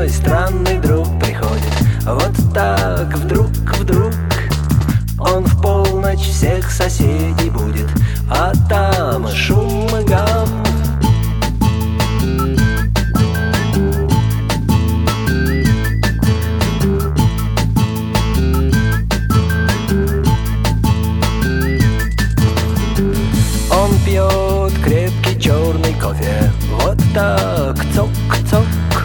мой странный друг приходит. Вот так вдруг он в полночь всех соседей будет, а там шум и гам. Он пьет крепкий черный кофе, вот так цок-цок,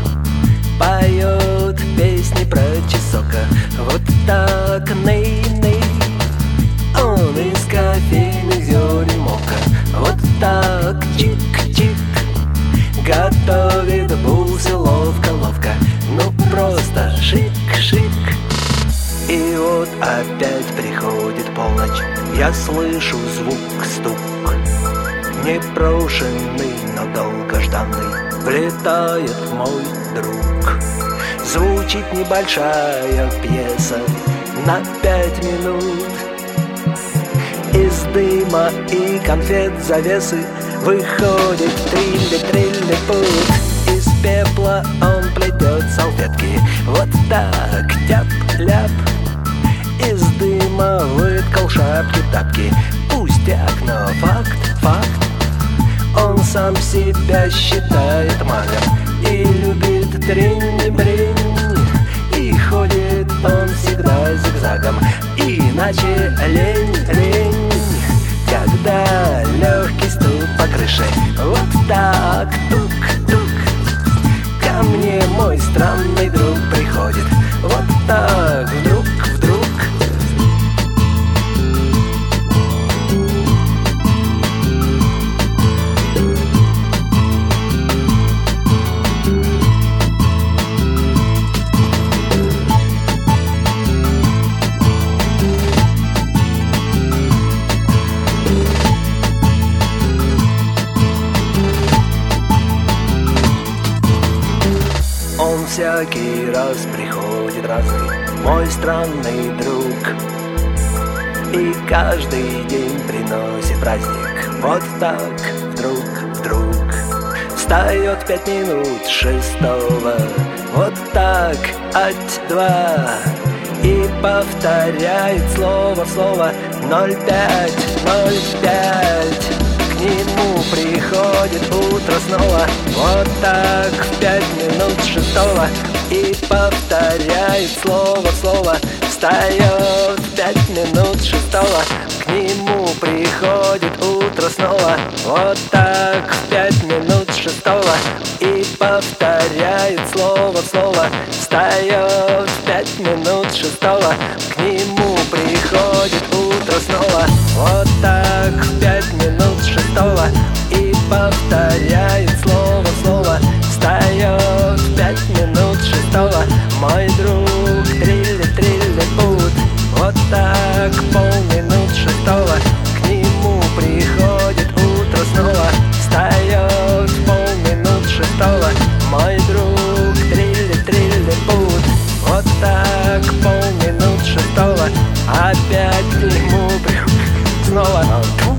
поет песни про чесока, вот так ней-ней. Он из кофейных зерен мока, вот так чик-чик, готовит бусы ловко-ловко, ну просто шик-шик. И вот опять приходит полночь, я слышу звук-стук, непрошенный, но долгожданный, влетает мой друг. Звучит небольшая пьеса на 5 минут. Из дыма и конфет завесы выходит трилли-трилли-пут. Из пепла он плетет салфетки, вот так тяп-ляп. Из дыма выткал шапки-тапки, пустяк, но факт. Он сам себя считает магом и любит трень-брень, и ходит он всегда зигзагом, иначе лень. Когда легкий стук по крыше, вот так тук-тук, ко мне мой странный друг приходит, вот так вдруг. Он всякий раз приходит разный, мой странный друг, и каждый день приносит праздник, вот так вдруг. Встает 5 минут 6-го, вот так ать-два, и повторяет слово в слово 05. К нему приходит утро снова, вот так в 5 минут 6-го, и повторяет слово в слово. Встает в 5 минут 6-го, к нему приходит утро снова, вот так в 5 минут 6-го, и повторяет слово в слово. Встает в 5 минут 6-го, к нему приходит утро снова, вот так в 5 минут 6-го, и повторяет слово в слово. Встает в 5 минут 6-го, мой друг, трилли-трилли-пут, вот так полминут 6-го, к нему приходит утро снова. Встает в полминут 6-го, мой друг, трилли-трилли-пут, вот так полминут 6-го, опять к нему приходит снова.